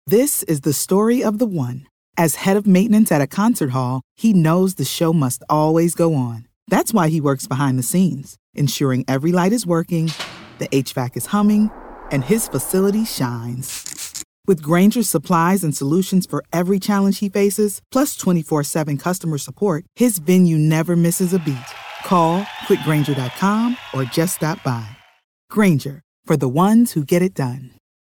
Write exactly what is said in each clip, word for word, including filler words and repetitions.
This is the story of the one. As head of maintenance at a concert hall, he knows the show must always go on. That's why he works behind the scenes, ensuring every light is working, the H V A C is humming, and his facility shines. With Grainger's supplies and solutions for every challenge he faces, plus twenty-four seven customer support, his venue never misses a beat. Call quick grainger dot com or just stop by. Grainger, for the ones who get it done.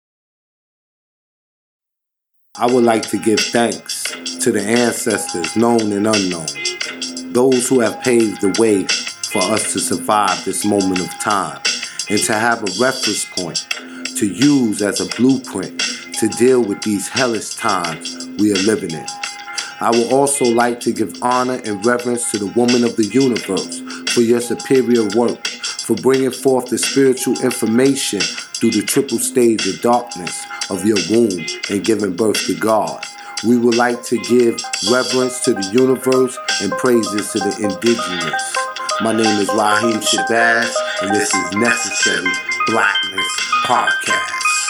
I would like to give thanks to the ancestors, known and unknown, those who have paved the way for us to survive this moment of time and to have a reference point to use as a blueprint to deal with these hellish times we are living in. I would also like to give honor and reverence to the woman of the universe for your superior work, for bringing forth the spiritual information through the triple stage of darkness of your womb and giving birth to God. We would like to give reverence to the universe and praises to the indigenous. My name is Raheem Shabazz, and this is Necessary Blackness Podcast.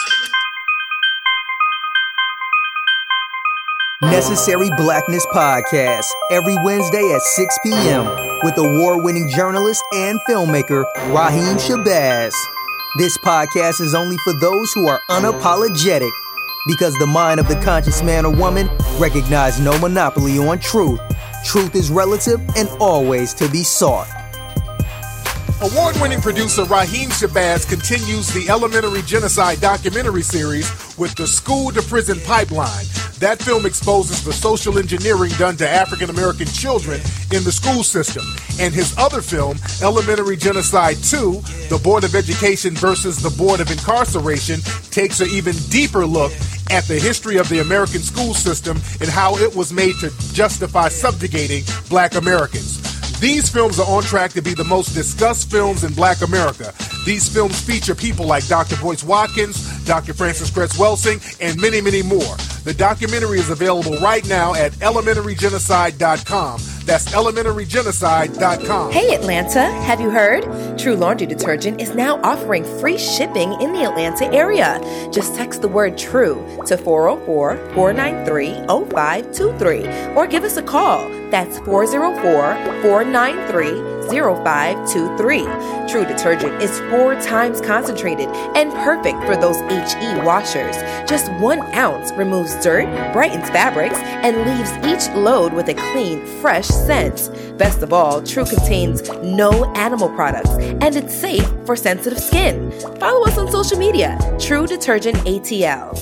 Necessary Blackness Podcast, every Wednesday at six p.m. with award-winning journalist and filmmaker Raheem Shabazz. This podcast is only for those who are unapologetic, because the mind of the conscious man or woman recognizes no monopoly on truth. Truth is relative and always to be sought. Award-winning producer Raheem Shabazz continues the Elementary Genocide documentary series with the School to Prison Pipeline. That film exposes the social engineering done to African-American children in the school system. And his other film, Elementary Genocide two, The Board of Education versus the Board of Incarceration, takes an even deeper look at the history of the American school system and how it was made to justify subjugating Black Americans. These films are on track to be the most discussed films in Black America. These films feature people like Doctor Boyce Watkins, Doctor Francis Cress Welsing, and many, many more. The documentary is available right now at elementary genocide dot com. That's elementary genocide dot com. Hey Atlanta, have you heard? True Laundry Detergent is now offering free shipping in the Atlanta area. Just text the word TRUE to four oh four, four nine three, oh five two three or give us a call. That's four oh four, four nine three, oh five two three. True Detergent is four times concentrated and perfect for those H E washers. Just one ounce removes dirt, brightens fabrics, and leaves each load with a clean, fresh scent. Best of all, True contains no animal products, and it's safe for sensitive skin. Follow us on social media, True Detergent A T L.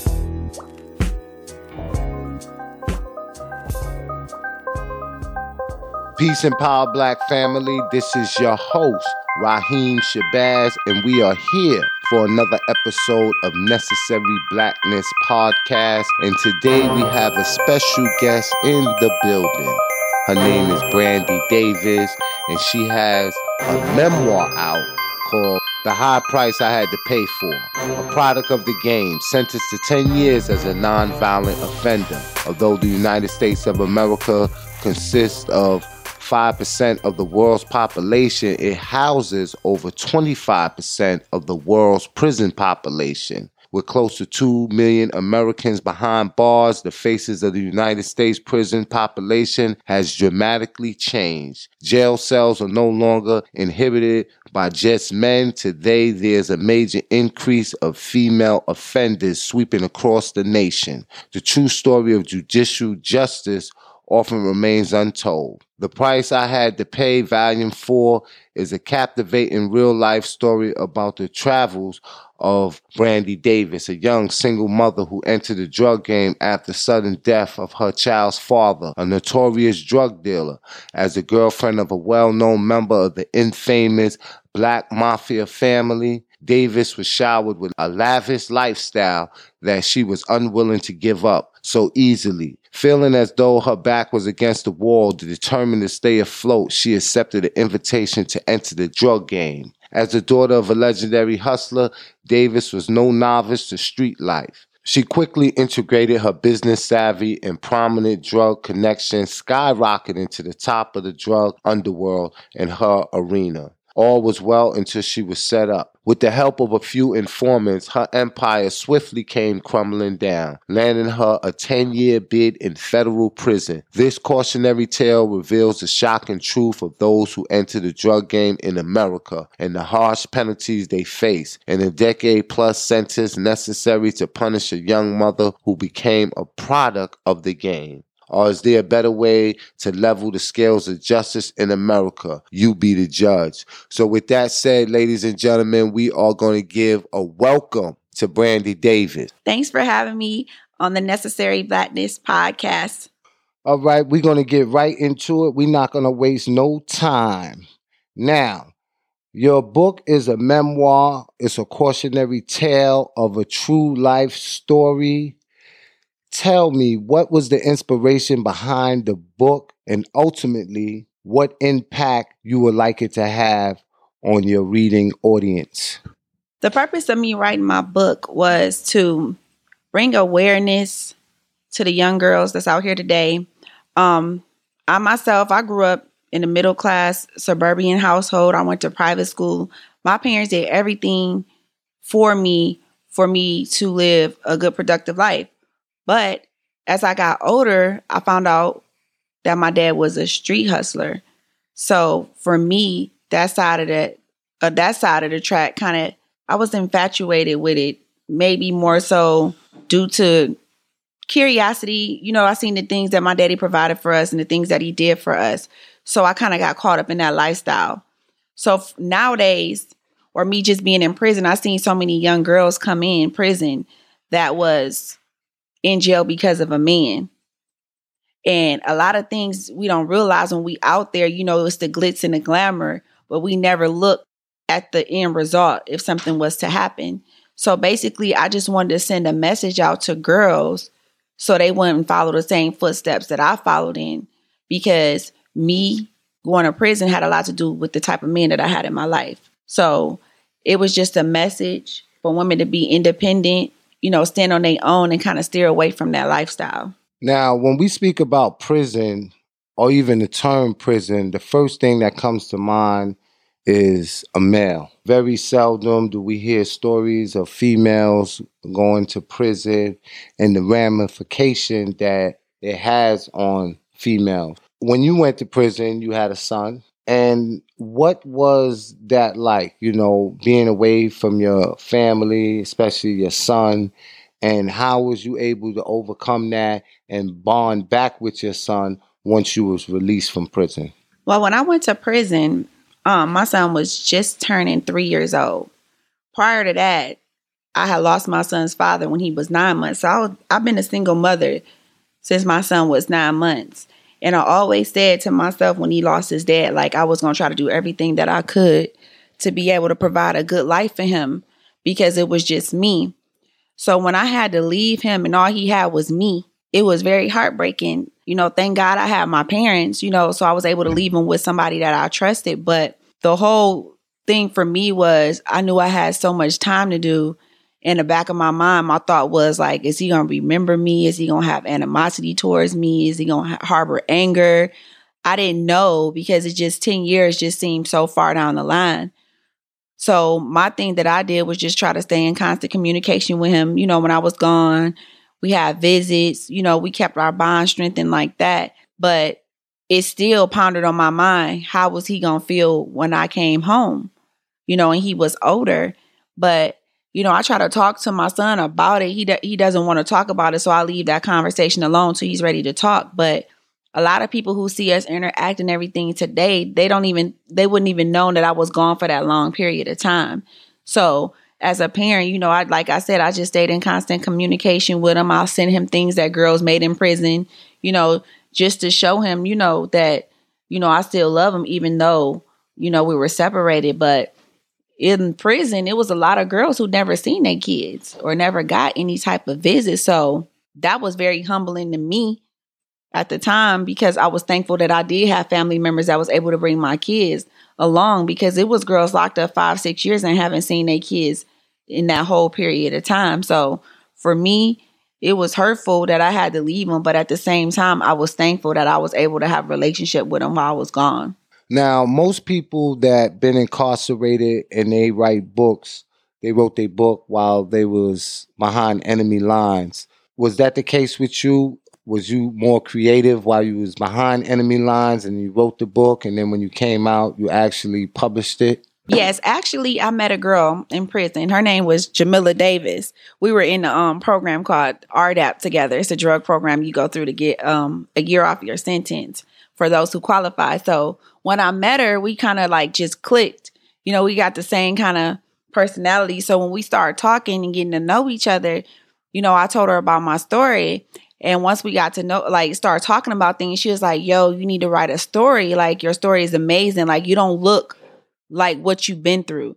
Peace and power, Black family. This is your host, Raheem Shabazz, and we are here for another episode of Necessary Blackness Podcast. And today we have a special guest in the building. Her name is Brandy Davis, and she has a memoir out called The High Price I Had to Pay For, a product of the game, sentenced to ten years as a nonviolent offender. Although the United States of America consists of five percent of the world's population, it houses over twenty-five percent of the world's prison population. With close to two million Americans behind bars, the faces of the United States prison population has dramatically changed. Jail cells are no longer inhabited by just men. Today, there's a major increase of female offenders sweeping across the nation. The true story of judicial justice often remains untold. The Price I Had to Pay, Volume four, is a captivating real-life story about the travels of Brandy Davis, a young single mother who entered the drug game after sudden death of her child's father, a notorious drug dealer. As the girlfriend of a well-known member of the infamous Black Mafia family, Davis was showered with a lavish lifestyle that she was unwilling to give up so easily. Feeling as though her back was against the wall, determined to stay afloat, she accepted an invitation to enter the drug game. As the daughter of a legendary hustler, Davis was no novice to street life. She quickly integrated her business savvy and prominent drug connections, skyrocketing to the top of the drug underworld in her arena. All was well until she was set up. With the help of a few informants, her empire swiftly came crumbling down, landing her a ten-year bid in federal prison. This cautionary tale reveals the shocking truth of those who enter the drug game in America and the harsh penalties they face, and a decade-plus sentence necessary to punish a young mother who became a product of the game. Or is there a better way to level the scales of justice in America? You be the judge. So with that said, ladies and gentlemen, we are going to give a welcome to Brandy Davis. Thanks for having me on the Necessary Blackness podcast. All right, we're going to get right into it. We're not going to waste no time. Now, your book is a memoir. It's a cautionary tale of a true life story. Tell me, what was the inspiration behind the book, and ultimately what impact you would like it to have on your reading audience? The purpose of me writing my book was to bring awareness to the young girls that's out here today. Um, I myself, I grew up in a middle class suburban household. I went to private school. My parents did everything for me, for me to live a good, productive life. But as I got older, I found out that my dad was a street hustler. So for me, that side of the uh, that side of the track, kind of, I was infatuated with it. Maybe more so due to curiosity. You know, I seen the things that my daddy provided for us and the things that he did for us. So I kind of got caught up in that lifestyle. So f- nowadays, or me just being in prison, I seen so many young girls come in prison that was in jail because of a man. And a lot of things we don't realize when we out there, you know, it's the glitz and the glamour, but we never look at the end result if something was to happen. So basically, I just wanted to send a message out to girls so they wouldn't follow the same footsteps that I followed in, because me going to prison had a lot to do with the type of men that I had in my life. So it was just a message for women to be independent, you know, stand on their own and kind of steer away from that lifestyle. Now, when we speak about prison, or even the term prison, the first thing that comes to mind is a male. Very seldom do we hear stories of females going to prison and the ramification that it has on females. When you went to prison, you had a son. And what was that like, you know, being away from your family, especially your son? And how was you able to overcome that and bond back with your son once you was released from prison? Well, when I went to prison, um, my son was just turning three years old. Prior to that, I had lost my son's father when he was nine months. So I was, I've been a single mother since my son was nine months. And I always said to myself when he lost his dad, like I was going to try to do everything that I could to be able to provide a good life for him, because it was just me. So when I had to leave him and all he had was me, it was very heartbreaking. You know, thank God I had my parents, you know, so I was able to leave him with somebody that I trusted. But the whole thing for me was I knew I had so much time to do. In the back of my mind, my thought was like, is he going to remember me? Is he going to have animosity towards me? Is he going to ha- harbor anger? I didn't know, because it just ten years just seemed so far down the line. So my thing that I did was just try to stay in constant communication with him. You know, when I was gone, we had visits, you know, we kept our bond strengthened like that. But it still pondered on my mind, how was he going to feel when I came home? You know, and he was older, but you know, I try to talk to my son about it. He do- he doesn't want to talk about it, so I leave that conversation alone till he's ready to talk. But a lot of people who see us interact and everything today, they don't even, they wouldn't even know that I was gone for that long period of time. So as a parent, you know, I like I said, I just stayed in constant communication with him. I'll send him things that girls made in prison, you know, just to show him, you know, that, you know, I still love him, even though, you know, we were separated. But in prison, it was a lot of girls who never seen their kids or never got any type of visit. So that was very humbling to me at the time, because I was thankful that I did have family members that was able to bring my kids along, because it was girls locked up five, six years and haven't seen their kids in that whole period of time. So for me, it was hurtful that I had to leave them. But at the same time, I was thankful that I was able to have a relationship with them while I was gone. Now, most people that been incarcerated and they write books, they wrote their book while they was behind enemy lines. Was that the case with you? Was you more creative while you was behind enemy lines and you wrote the book, and then when you came out, you actually published it? Yes, actually, I met a girl in prison. Her name was Jamila Davis. We were in a um, program called R D A P together. It's a drug program you go through to get um, a year off your sentence for those who qualify. So when I met her, we kind of like just clicked. You know, we got the same kind of personality. So when we started talking and getting to know each other, you know, I told her about my story. And once we got to know, like, start talking about things, she was like, yo, you need to write a story. Like, your story is amazing. Like, you don't look like what you've been through.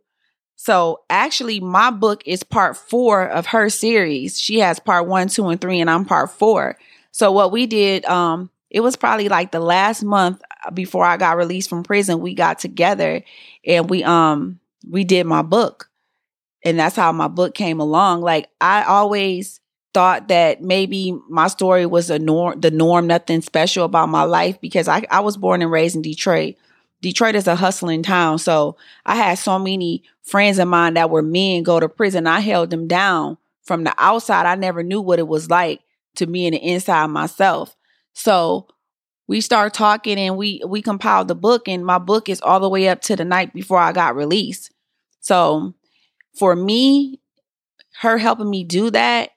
So actually, my book is part four of her series. She has part one, two, and three, and I'm part four. So what we did, um, it was probably like the last month before I got released from prison, we got together and we um we did my book. And that's how my book came along. Like, I always thought that maybe my story was a norm, the norm, nothing special about my life, because I, I was born and raised in Detroit. Detroit is a hustling town. So I had so many friends of mine that were men go to prison. I held them down from the outside. I never knew what it was like to be in the inside myself. So we started talking and we we compiled the book, and my book is all the way up to the night before I got released. So for me, her helping me do that,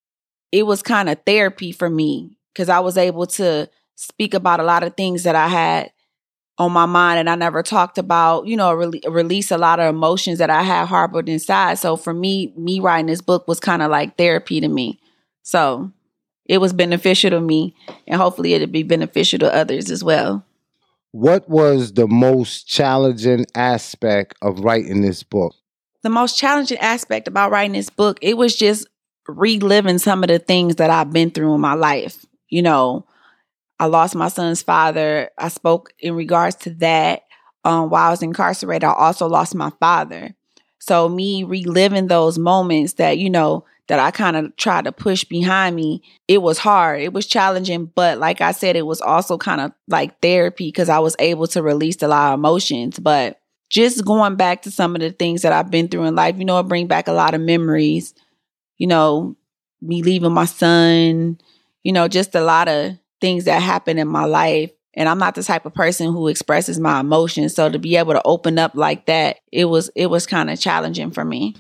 it was kind of therapy for me, because I was able to speak about a lot of things that I had on my mind and I never talked about, you know, re- release a lot of emotions that I had harbored inside. So for me, me writing this book was kind of like therapy to me. So it was beneficial to me, and hopefully it'll be beneficial to others as well. What was the most challenging aspect of writing this book? The most challenging aspect about writing this book, it was just reliving some of the things that I've been through in my life. You know, I lost my son's father. I spoke in regards to that. Um, while I was incarcerated, I also lost my father. So me reliving those moments that, you know, that I kind of tried to push behind me, it was hard. It was challenging. But like I said, it was also kind of like therapy, because I was able to release a lot of emotions. But just going back to some of the things that I've been through in life, you know, it bring back a lot of memories. You know, me leaving my son, you know, just a lot of things that happened in my life. And I'm not the type of person who expresses my emotions. So to be able to open up like that, it was it was kind of challenging for me.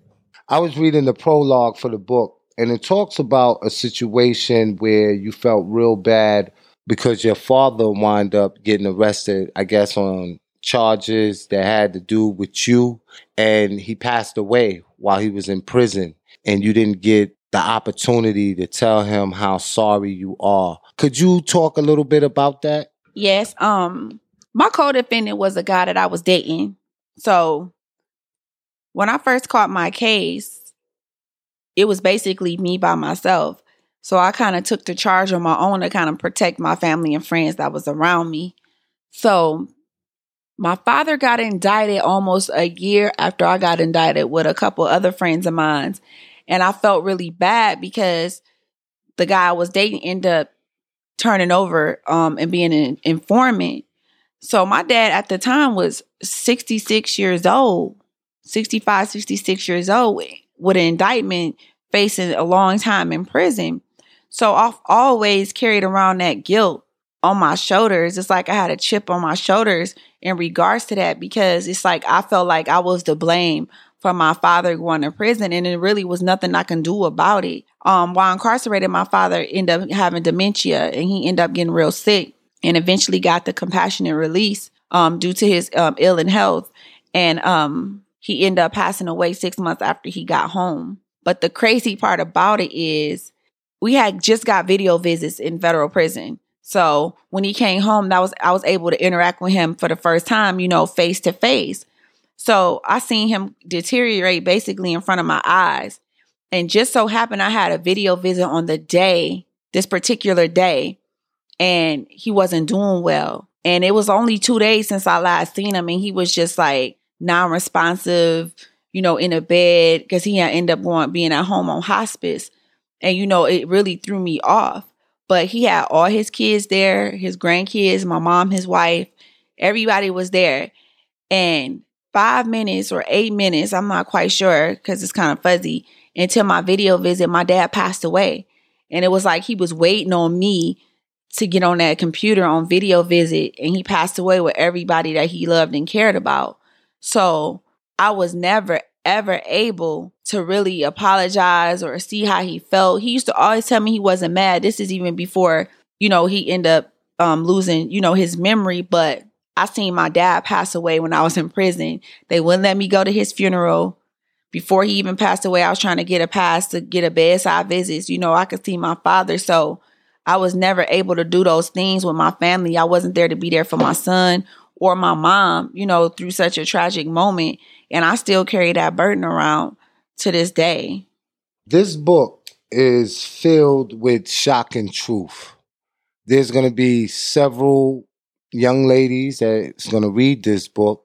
I was reading the prologue for the book, and it talks about a situation where you felt real bad because your father wound up getting arrested, I guess, on charges that had to do with you. And he passed away while he was in prison, and you didn't get the opportunity to tell him how sorry you are. Could you talk a little bit about that? Yes. Um, my co-defendant was a guy that I was dating. So when I first caught my case, it was basically me by myself. So I kind of took the charge on my own to kind of protect my family and friends that was around me. So my father got indicted almost a year after I got indicted with a couple other friends of mine. And I felt really bad because the guy I was dating ended up turning over um, and being an informant. So my dad at the time was sixty-six years old, sixty-five, sixty-six years old, with an indictment, facing a long time in prison. So I've always carried around that guilt on my shoulders. It's like I had a chip on my shoulders in regards to that, because it's like I felt like I was to blame for my father going to prison, and it really was nothing I can do about it. Um, while incarcerated, my father ended up having dementia, and he ended up getting real sick, and eventually got the compassionate release um, due to his um, ill and health. And um, he ended up passing away six months after he got home. But the crazy part about it is we had just got video visits in federal prison. So when he came home, that was I was able to interact with him for the first time, you know, face to face. So I seen him deteriorate basically in front of my eyes. And just so happened I had a video visit on the day, this particular day, and he wasn't doing well. And it was only two days since I last seen him, and he was just like non-responsive, you know, in a bed, because he had ended up going being at home on hospice. And, you know, it really threw me off. But he had all his kids there, his grandkids, my mom, his wife, Everybody was there. And five minutes or eight minutes, I'm not quite sure because it's kind of fuzzy, until my video visit, my dad passed away. And it was like he was waiting on me to get on that computer on video visit, and he passed away with everybody that he loved and cared about. So I was never, ever able to really apologize or see how he felt. He used to always tell me he wasn't mad. This is even before, you know, he ended up um, losing, you know, his memory. But I seen my dad pass away when I was in prison. They wouldn't let me go to his funeral. Before he even passed away, I was trying to get a pass to get a bedside visit. You know, I could see my father. So I was never able to do those things with my family. I wasn't there to be there for my son or my mom, you know, through such a tragic moment. And I still carry that burden around to this day. This book is filled with shocking truth. There's going to be several young ladies that's going to read this book.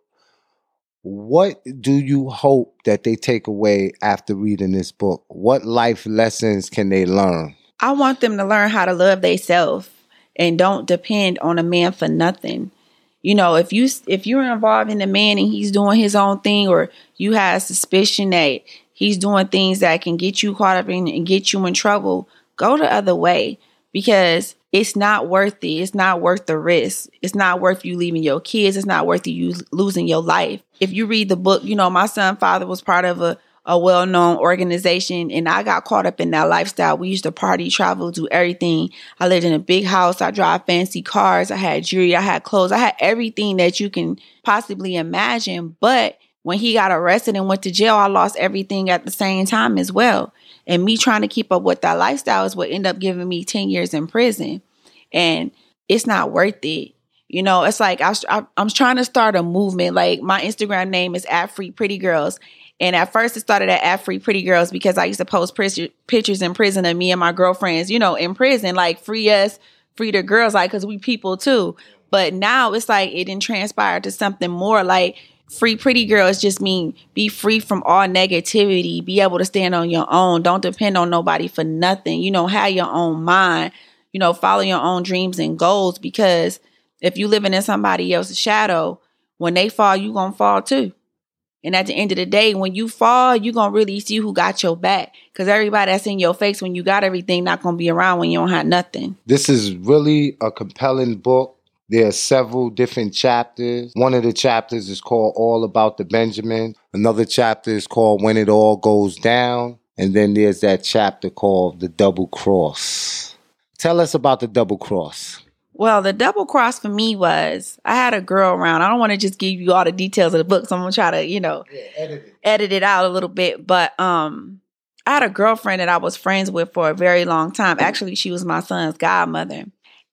What do you hope that they take away after reading this book? What life lessons can they learn? I want them to learn how to love themselves and don't depend on a man for nothing. You know, if you if you're involved in a man and he's doing his own thing, or you have suspicion that he's doing things that can get you caught up in and get you in trouble, go the other way, because it's not worth it. It's not worth the risk. It's not worth you leaving your kids. It's not worth you losing your life. If you read the book, you know, my son's father was part of a a well-known organization, and I got caught up in that lifestyle. We used to party, travel, do everything. I lived in a big house. I drive fancy cars. I had jewelry. I had clothes. I had everything that you can possibly imagine. But when he got arrested and went to jail, I lost everything at the same time as well. And me trying to keep up with that lifestyle is what ended up giving me ten years in prison. And it's not worth it. You know, it's like I, I, I'm trying to start a movement. Like, my Instagram name is at Free Pretty Girls. And at first it started at, at Free Pretty Girls because I used to post pictures in prison of me and my girlfriends, you know, in prison, like free us, free the girls, like, because we people too. But now it's like it didn't transpire to something more like Free Pretty Girls just mean be free from all negativity, be able to stand on your own. Don't depend on nobody for nothing. You know, have your own mind, you know, follow your own dreams and goals, because if you living in somebody else's shadow, when they fall, you gonna fall too. And at the end of the day, when you fall, you're going to really see who got your back. Because everybody that's in your face when you got everything not going to be around when you don't have nothing. This is really a compelling book. There are several different chapters. One of the chapters is called All About the Benjamin. Another chapter is called When It All Goes Down. And then there's that chapter called The Double Cross. Tell us about the Double Cross. Well, the double cross for me was, I had a girl around. I don't want to just give you all the details of the book, so I'm going to try to, you know, yeah, edit it. edit it out a little bit. But um, I had a girlfriend that I was friends with for a very long time. Actually, she was my son's godmother.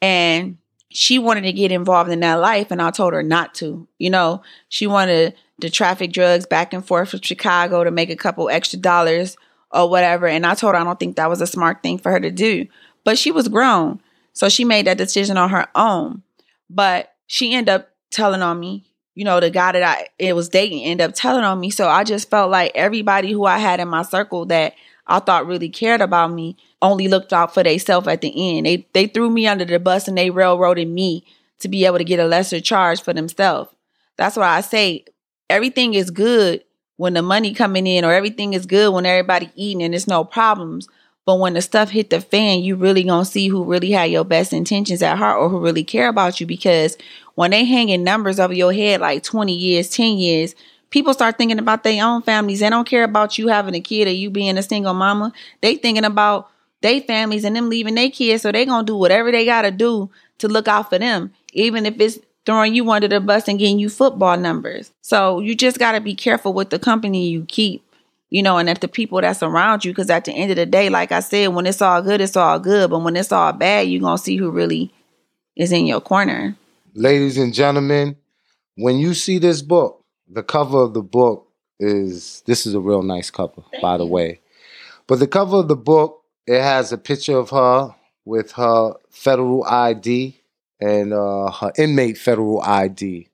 And she wanted to get involved in that life, and I told her not to. You know, she wanted to traffic drugs back and forth from Chicago to make a couple extra dollars or whatever. And I told her I don't think that was a smart thing for her to do. But she was grown. So she made that decision on her own. But she ended up telling on me, you know, the guy that I it was dating ended up telling on me. So I just felt like everybody who I had in my circle that I thought really cared about me only looked out for themselves at the end. They they threw me under the bus and they railroaded me to be able to get a lesser charge for themselves. That's why I say everything is good when the money coming in, or everything is good when everybody eating and there's no problems. But when the stuff hit the fan, you really gonna see who really had your best intentions at heart, or who really care about you. Because when they hanging numbers over your head like twenty years, ten years, people start thinking about their own families. They don't care about you having a kid or you being a single mama. They thinking about their families and them leaving their kids. So they gonna do whatever they gotta do to look out for them, even if it's throwing you under the bus and getting you football numbers. So you just gotta be careful with the company you keep. You know, and at the people that's around you, because at the end of the day, like I said, when it's all good, it's all good. But when it's all bad, you're going to see who really is in your corner. Ladies and gentlemen, when you see this book, the cover of the book is, this is a real nice cover, Thank by you. the way. But the cover of the book, it has a picture of her with her federal I D and uh, her inmate federal I D.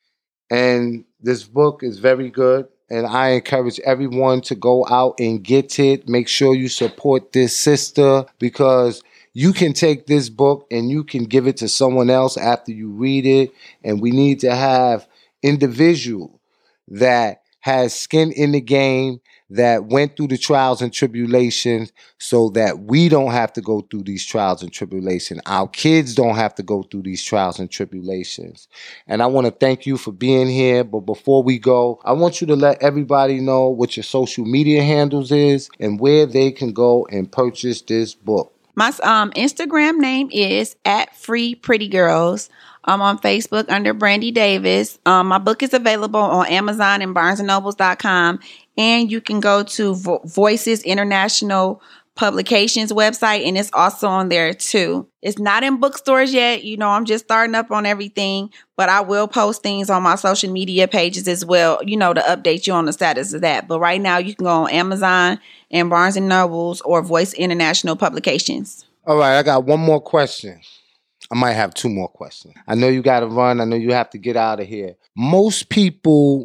And this book is very good. And I encourage everyone to go out and get it. Make sure you support this sister, because you can take this book and you can give it to someone else after you read it. And we need to have individual that has skin in the game, that went through the trials and tribulations so that we don't have to go through these trials and tribulations. Our kids don't have to go through these trials and tribulations. And I want to thank you for being here. But before we go, I want you to let everybody know what your social media handles is and where they can go and purchase this book. My um, Instagram name is at Free Pretty Girls. I'm on Facebook under Brandy Davis. Um, my book is available on Amazon and barnes and nobles dot com. And you can go to Vo- Voices International Publications website, and it's also on there too. It's not in bookstores yet. You know, I'm just starting up on everything, but I will post things on my social media pages as well, you know, to update you on the status of that. But right now you can go on Amazon and Barnes and Nobles or Voice International Publications. All right, I got one more question. I might have two more questions. I know you got to run. I know you have to get out of here. Most people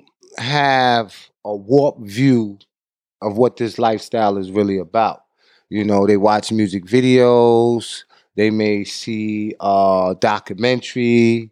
have a warped view of what this lifestyle is really about. You know, they watch music videos. They may see a documentary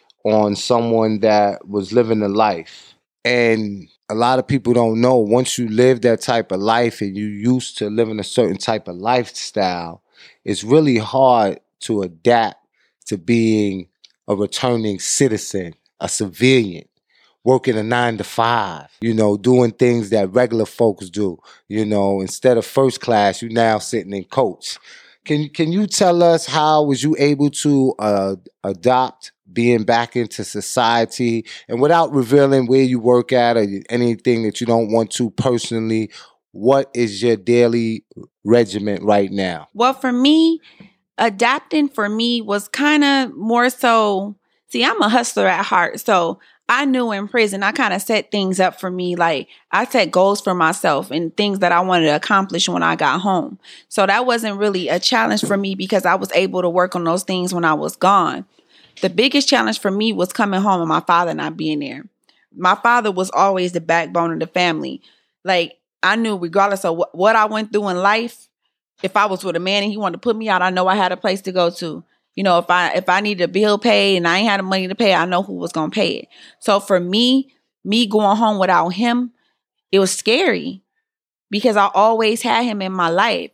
on someone that was living a life. And a lot of people don't know, once you live that type of life and you used to living a certain type of lifestyle, it's really hard to adapt to being a returning citizen, a civilian, working a nine to five, you know, doing things that regular folks do. You know, instead of first class, you now sitting in coach. Can, can you tell us how was you able to uh, adopt being back into society, and without revealing where you work at or anything that you don't want to personally, what is your daily regimen right now? Well, for me, adapting for me was kind of more so, see, I'm a hustler at heart. So I knew in prison, I kind of set things up for me. Like I set goals for myself and things that I wanted to accomplish when I got home. So that wasn't really a challenge for me because I was able to work on those things when I was gone. The biggest challenge for me was coming home and my father not being there. My father was always the backbone of the family. Like I knew regardless of wh- what I went through in life, if I was with a man and he wanted to put me out, I know I had a place to go to. You know, if I if I needed a bill paid and I ain't had the money to pay, I know who was going to pay it. So for me, me going home without him, it was scary because I always had him in my life.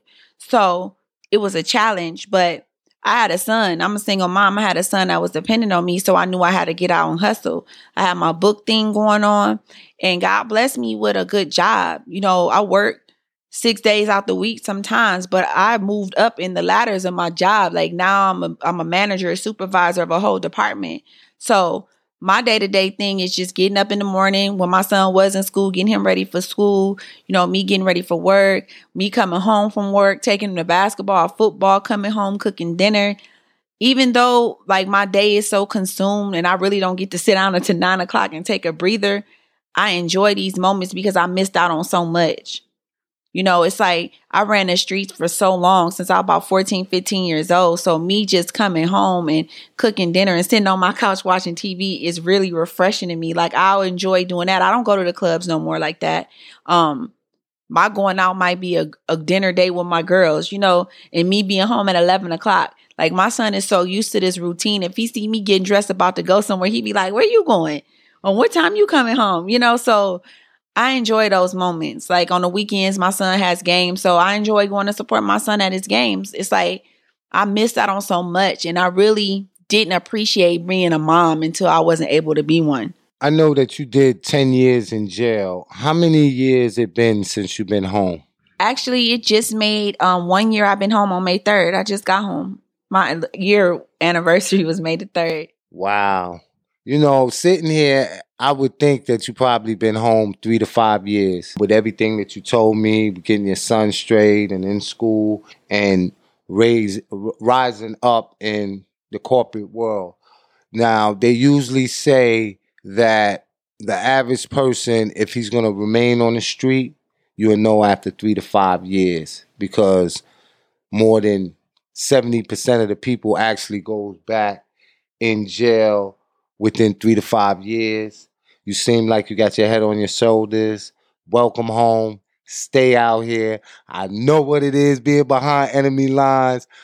So it was a challenge, but I had a son. I'm a single mom. I had a son that was dependent on me, so I knew I had to get out and hustle. I had my book thing going on, and God blessed me with a good job. You know, I worked six days out the week sometimes, but I moved up in the ladders of my job. Like now I'm a, I'm a manager, a supervisor of a whole department. So my day-to-day thing is just getting up in the morning when my son was in school, getting him ready for school, you know, me getting ready for work, me coming home from work, taking him to basketball, football, coming home, cooking dinner. Even though like my day is so consumed and I really don't get to sit down until nine o'clock and take a breather, I enjoy these moments because I missed out on so much. You know, it's like I ran the streets for so long since I was about fourteen, fifteen years old. So me just coming home and cooking dinner and sitting on my couch watching T V is really refreshing to me. Like I'll enjoy doing that. I don't go to the clubs no more like that. Um, my going out might be a, a dinner date with my girls, you know, and me being home at eleven o'clock. Like my son is so used to this routine. If he see me getting dressed about to go somewhere, he'd be like, where you going? Or what time you coming home? You know, so I enjoy those moments. Like on the weekends, my son has games. So I enjoy going to support my son at his games. It's like I missed out on so much. And I really didn't appreciate being a mom until I wasn't able to be one. I know that you did ten years in jail. How many years it been since you've been home? Actually, it just made um, one year I've been home on May third. I just got home. My year anniversary was May the third. Wow. You know, sitting here, I would think that you probably been home three to five years with everything that you told me, getting your son straight and in school and raise, rising up in the corporate world. Now, they usually say that the average person, if he's going to remain on the street, you'll know after three to five years because more than seventy percent of the people actually goes back in jail within three to five years. You seem like you got your head on your shoulders. Welcome home. Stay out here. I know what it is being behind enemy lines.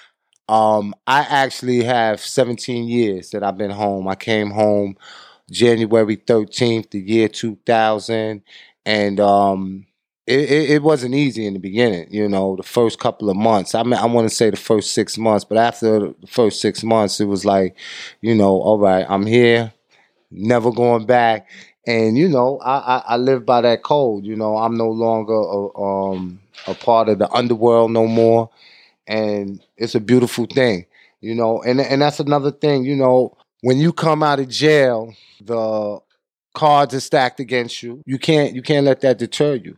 Um, I actually have seventeen years that I've been home. I came home January thirteenth, the year two thousand, and um, it, it, it wasn't easy in the beginning. You know, the first couple of months. I mean, I want to say the first six months, but after the first six months, it was like, you know, all right, I'm here, never going back. And you know, I, I, I live by that code. You know, I'm no longer a, um, a part of the underworld no more, and it's a beautiful thing. You know, and and that's another thing. You know, when you come out of jail, the cards are stacked against you. You can't you can't let that deter you.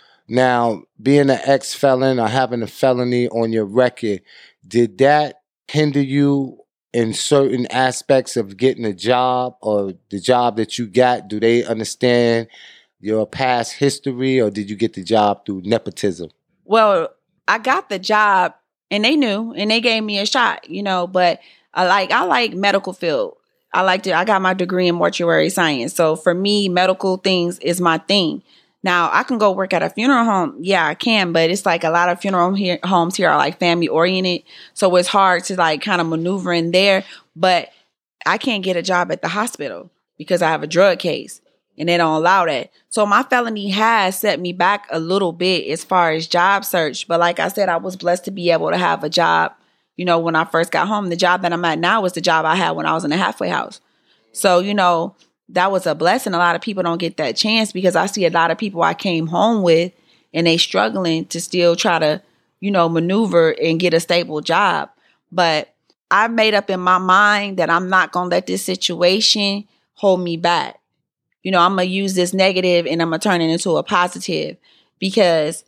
Now, being an ex-felon or having a felony on your record, did that hinder you in certain aspects of getting a job, or the job that you got? Do they understand your past history, or did you get the job through nepotism? Well, I got the job and they knew and they gave me a shot, you know, but I like I like medical field. I like to I got my degree in mortuary science. So for me, medical things is my thing. Now, I can go work at a funeral home. Yeah, I can, but it's like a lot of funeral here, homes here are like family oriented. So it's hard to like kind of maneuver in there. But I can't get a job at the hospital because I have a drug case and they don't allow that. So my felony has set me back a little bit as far as job search. But like I said, I was blessed to be able to have a job, you know, when I first got home. The job that I'm at now was the job I had when I was in the halfway house. So, you know, that was a blessing. A lot of people don't get that chance because I see a lot of people I came home with and they struggling to still try to, you know, maneuver and get a stable job. But I made up in my mind that I'm not going to let this situation hold me back. You know, I'm going to use this negative and I'm going to turn it into a positive, because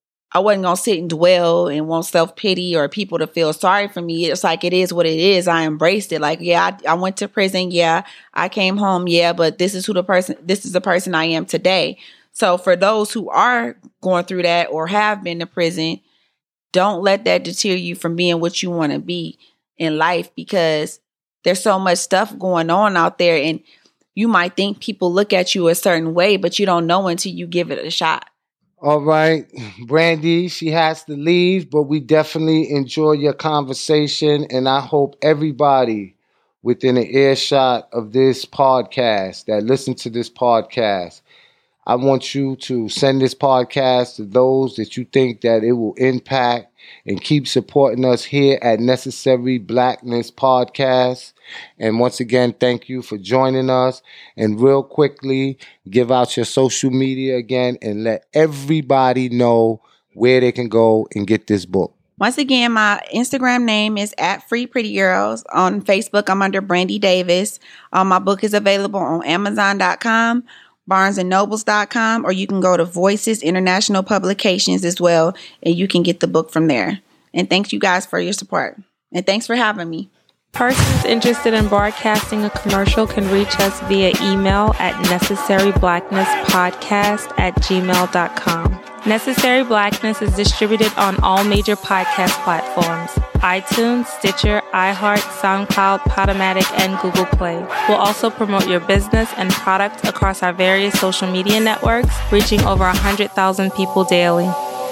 I wasn't going to sit and dwell and want self-pity or people to feel sorry for me. It's like, it is what it is. I embraced it. Like, yeah, I, I went to prison. Yeah, I came home. Yeah, but this is who the person, this is the person I am today. So for those who are going through that or have been to prison, don't let that deter you from being what you want to be in life, because there's so much stuff going on out there. And you might think people look at you a certain way, but you don't know until you give it a shot. All right, Brandy, she has to leave, but we definitely enjoy your conversation, and I hope everybody within an earshot of this podcast that listen to this podcast, I want you to send this podcast to those that you think that it will impact, and keep supporting us here at Necessary Blackness Podcast. And once again, thank you for joining us. And real quickly, give out your social media again and let everybody know where they can go and get this book. Once again, my Instagram name is at Free Pretty Girls. On Facebook, I'm under Brandy Davis. Um, my book is available on Amazon dot com, Barnes and Nobles dot com, or you can go to Voices International Publications as well, and you can get the book from there. And thanks you guys for your support. And thanks for having me. Persons interested in broadcasting a commercial can reach us via email at necessaryblacknesspodcast at gmail dot com. Necessary Blackness is distributed on all major podcast platforms: iTunes, Stitcher, iHeart, SoundCloud, Podomatic, and Google Play. We'll also promote your business and product across our various social media networks, reaching over one hundred thousand people daily.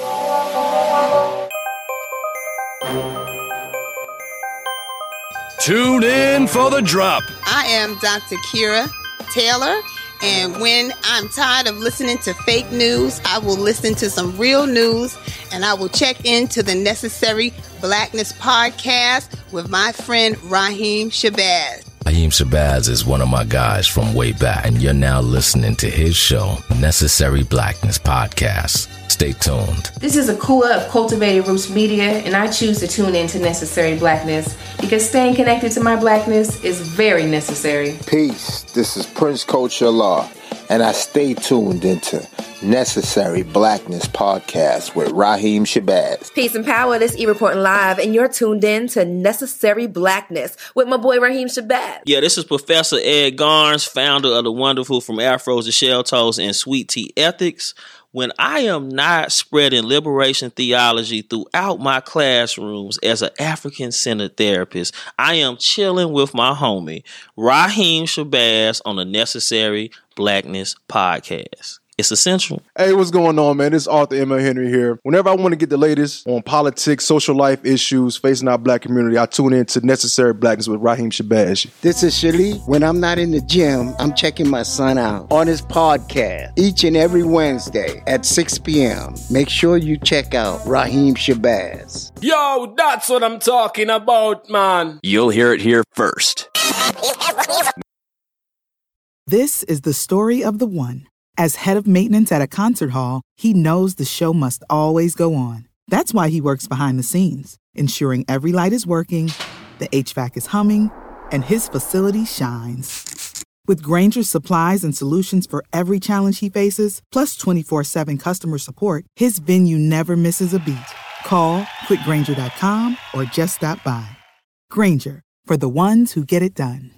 Tune in for the drop. I am Doctor Kira Taylor, and when I'm tired of listening to fake news, I will listen to some real news, and I will check into the Necessary Blackness Podcast with my friend Raheem Shabazz. Raheem Shabazz is one of my guys from way back, and you're now listening to his show, Necessary Blackness Podcast. Stay tuned. This is Akua of Cultivated Roots Media, and I choose to tune in to Necessary Blackness because staying connected to my blackness is very necessary. Peace. This is Prince Culture Law, and I stay tuned into Necessary Blackness Podcast with Raheem Shabazz. Peace and power. This E-Reporting Live, and you're tuned in to Necessary Blackness with my boy Raheem Shabazz. Yeah, this is Professor Ed Garnes, founder of the wonderful From Afros to Shell Toes and Sweet Tea Ethics. When I am not spreading liberation theology throughout my classrooms as an African-centered therapist, I am chilling with my homie, Raheem Shabazz, on the Necessary Blackness Podcast. It's essential. Hey, what's going on, man? It's Arthur M L Henry here. Whenever I want to get the latest on politics, social life issues facing our black community, I tune in to Necessary Blackness with Raheem Shabazz. This is Shali. When I'm not in the gym, I'm checking my son out on his podcast each and every Wednesday at six p.m. Make sure you check out Raheem Shabazz. Yo, that's what I'm talking about, man. You'll hear it here first. This is the story of the one. As head of maintenance at a concert hall, he knows the show must always go on. That's why he works behind the scenes, ensuring every light is working, the H V A C is humming, and his facility shines. With Grainger's supplies and solutions for every challenge he faces, plus twenty-four seven customer support, his venue never misses a beat. Call quick grainger dot com or just stop by. Grainger, for the ones who get it done.